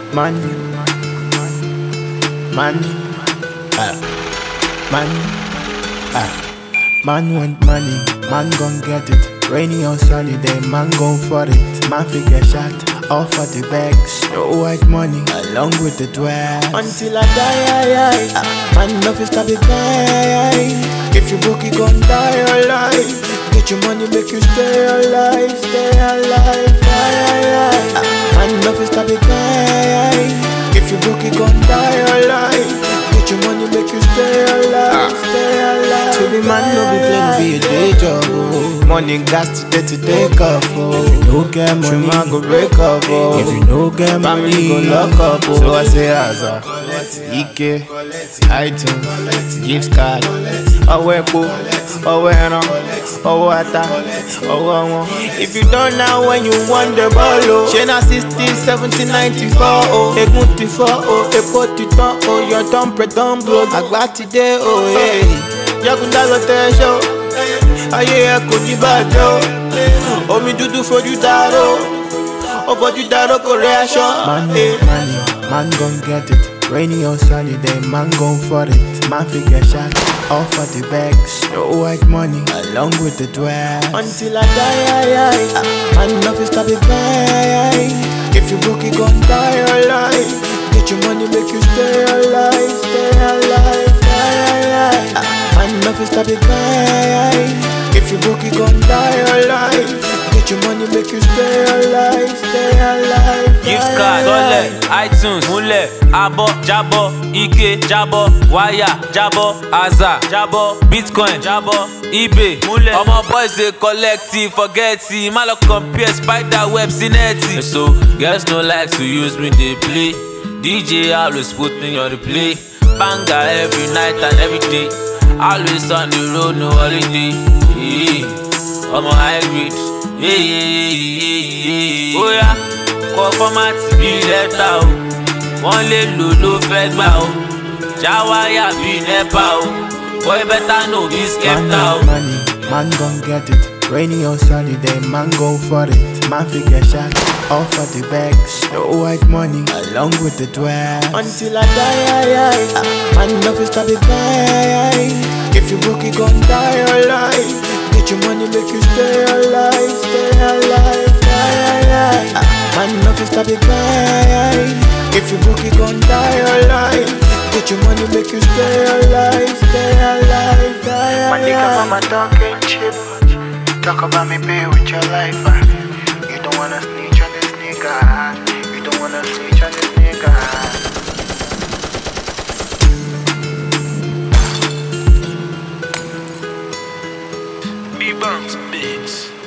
Money, money, money, man want money, man gon' get it. Rainy or sunny day, man go for it. Man figure shot, off of the bags. No white money, along with the dwell. Until I die, man no fi stop it die. If you book it, gon' die alive. Get your money, make you stay alive, stay alive. Man no fi stop it die. If you book it, gon' die alive. Get your money, make you stay alive, stay alive. To be man, no be play, no be a day job. Oh. Money gas today to take off. Oh. If you no get money, man go break up. Oh. If you no get money, go lock up. Oh. So I say, Aza, Ike, iTunes, gift card, Owe Epo, Owe Eran, Owe Ata, Owe Won. If you don't know when you want the ball, oh. Shena 16, 17, 94, oh. Egun ti fo, oh. Epo ti tan, oh. Your dumb pretend broke. Agba ti de, oh, hey. Jagunda lo te show. Ayé ẹ kò ní bàjẹ́ o. Omi dúdú fojú dáró. Ó fojú dáró kò rẹ aṣọ. Man gon' get it. Rainy or sunny day, man go for it. Man figure shot, off of the bags. No white money, along with the dwell. Until I die, man no fi stop it die. If you book it, gon' die alive. Get your money, make you stay alive, stay alive. Man no fi stop it die. If you book it, gon' die alive. Get your money, make you stay alive, stay alive. Gift card, Sole, iTunes, Múlẹ̀, Abọ́, Jábọ́, Ike, Jábọ́, Wáyà, Jábọ́, Aza, Jábọ́, Bitcoin, Jábọ́, eBay, Múlẹ̀. Ọmọ boys dey collect it, forget it. Má lọ compare spider web sí nẹ́ẹ̀tì. So, girls no like to use me, dey play. DJ always put me on the play. Banger every night and every day. Always on the road, no holiday. Ọmọ high grade. Oya, kọ fọ́mátì bí lẹ́tà o. Wọ́n lè lò ló fẹ́ gbà o. Jáwáyà bí nẹ́pà o. Boy better no be skepta o. Man gon' get it. Rainy or sunny day, man go for it. Man figure shot, off of the bags. No white money, along with the dwell. Until I die, man no fi stop it die. If you book it, gon' die alive. Get your money, make you stay alive, stay alive. Man no fi stop it die. If you book it, gon' die alive. Get your money, make you stay alive, stay alive. My nigga mama talking shit. Talk about me pay with your life. You don't wanna snitch on this nigga. You don't wanna snitch on this nigga. B-Bounce Mix.